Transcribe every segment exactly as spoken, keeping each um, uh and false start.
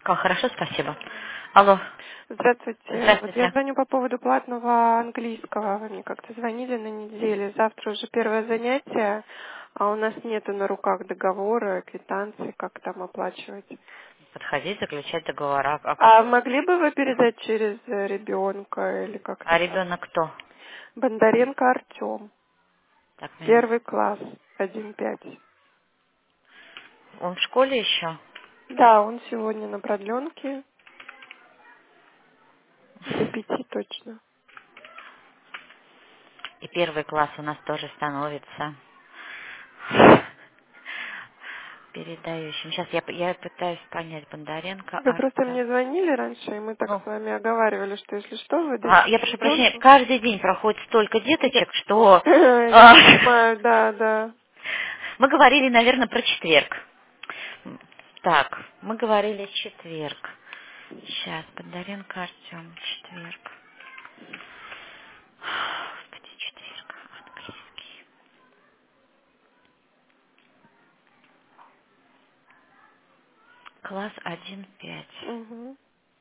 Как хорошо, спасибо. Алло. Здравствуйте. Вот я Здравствуйте. звоню по поводу платного английского. Вы мне как-то звонили на неделе. Завтра уже первое занятие, а у нас нету на руках договора, квитанции, как там оплачивать. Подходить, заключать договора. А, А какой- могли бы вы передать через э, ребенка или а как-то так? ребенок кто? Бондаренко Артем. Так, минуту. Первый класс, один пять. Он в школе еще? Да, он сегодня на продленке. До пяти точно. И первый класс у нас тоже становится передающим. Сейчас я, я пытаюсь понять. Бондаренко, Вы просто Артем. мне звонили раньше, и мы так Ну, с вами оговаривали, что если что, вы а, я дадите прошу прощения, ребенку. каждый день проходит столько Я, деточек, что... я а, понимаю, да, да. мы говорили, наверное, про четверг. Так, мы говорили четверг. Сейчас, Бондаренко Артем, четверг. Господи, четверг, английский. Класс один пять. Угу.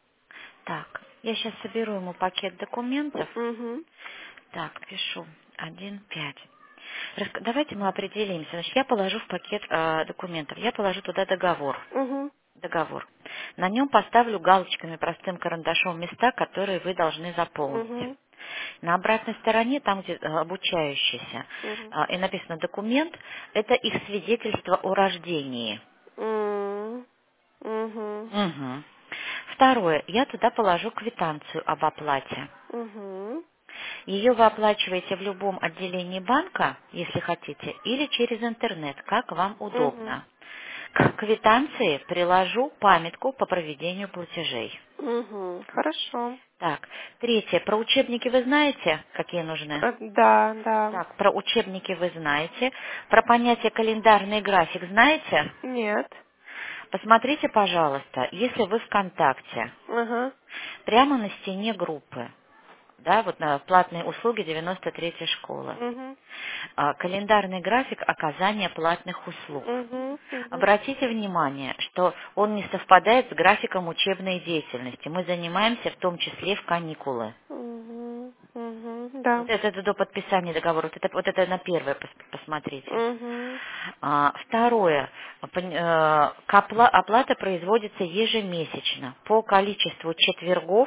Так, я сейчас соберу ему пакет документов. Угу. Так, пишу. один пять. Раска- Давайте мы определимся. Значит, я положу в пакет э, документов, я положу туда договор. Угу. Договор. На нем поставлю галочками простым карандашом места, которые вы должны заполнить. Угу. На обратной стороне, там, где э, обучающийся, Угу. э, и написано документ, это их свидетельство о рождении. Угу. Угу. Мгм. Второе. Я туда положу квитанцию об оплате. Угу. Ее вы оплачиваете в любом отделении банка, если хотите, или через интернет, как вам Угу. удобно. К квитанции приложу памятку по проведению платежей. Угу. Хорошо. Так, третье. Про учебники вы знаете, какие нужны? А, да, да. Так, про учебники вы знаете. Про понятие календарный график знаете? Нет. Посмотрите, пожалуйста, если вы ВКонтакте, Ага. прямо на стене группы, да, вот на платные услуги девяносто третьей школы. Угу. А, Календарный график оказания платных услуг. Угу. Угу. Обратите внимание, что он не совпадает с графиком учебной деятельности. Мы занимаемся в том числе в каникулы. Угу. Угу. Да. Вот это, это до подписания договора. Вот это, вот это на первое пос- посмотрите. Угу. А, Второе. Пон- э, к опла- Оплата производится ежемесячно по количеству четвергов,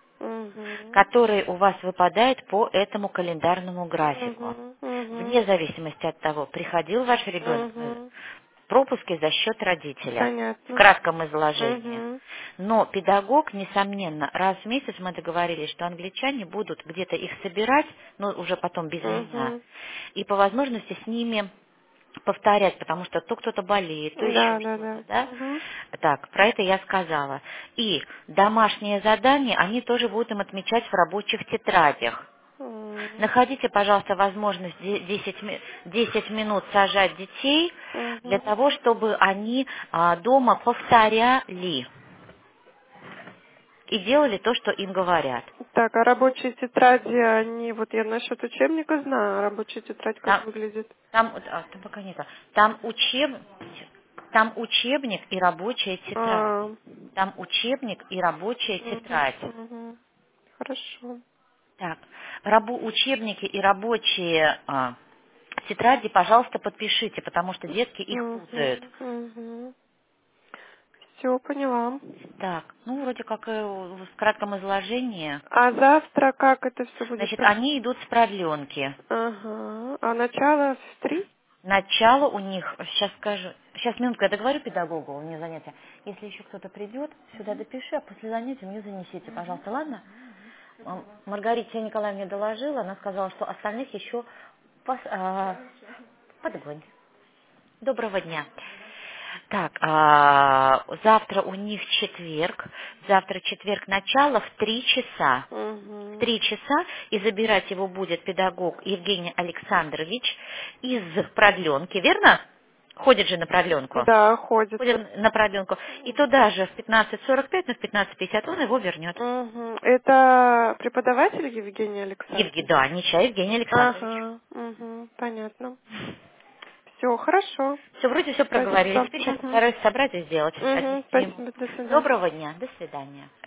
Угу. которые у вас выпадают по этому календарному графику. Угу. Угу. Вне зависимости от того, приходил ваш ребенок, э, Угу. пропуски за счет родителя в Понятно. кратком изложении. Угу. Но педагог, несомненно, раз в месяц мы договорились, что англичане будут где-то их собирать, но уже потом без меня, Угу. и по возможности с ними повторять, потому что то кто-то болеет, то еще Да, да, что-то, да. да? Угу. Так, про это я сказала. И домашние задания, они тоже будут им отмечать в рабочих тетрадях. Угу. Находите, пожалуйста, возможность де- десять ми- десять минут сажать детей для Угу. того, чтобы они а, дома повторяли и делали то, что им говорят. Так, а рабочие тетради, они, вот я насчет учебника знаю, а рабочая тетрадь как Там, выглядит? там, вот, а, там пока нету. Там, учеб, там учебник и рабочая тетрадь. А, Там учебник и рабочая угу, тетрадь. угу. Хорошо. Так, рабо- учебники и рабочие а, тетради, пожалуйста, подпишите, потому что детки их Угу, путают. угу. Все, поняла. Так, ну, вроде как и в кратком изложении. А завтра как это все будет? Значит, они идут с продленки. Ага. А начало в три? Начало у них, сейчас скажу, сейчас минутку, я договорю педагогу, у меня занятие. Если еще кто-то придет, сюда допиши, а после занятия мне занесите, пожалуйста, ладно? М, Маргарита Николаевна мне доложила, она сказала, что остальных еще пос- а, подгонь. Доброго дня. Так, а, завтра у них четверг, завтра четверг начало в три часа. В Угу. три часа, и забирать его будет педагог Евгений Александрович из продленки, верно? Ходит же на продленку. Да, ходит. Ходит на продленку. И туда же в пятнадцать сорок пять, ну в пятнадцать пятьдесят он его вернет. Угу. Это преподаватель Евгений Евгений, Александрович? да, Нечаев Евгений Александрович. Ага. Угу. Понятно. Все, хорошо. Все, вроде все проговорили. Спасибо. Теперь сейчас Мгм. постараюсь собрать и сделать. Мгм. Отвести ему. Спасибо, до свидания. Доброго дня. До свидания.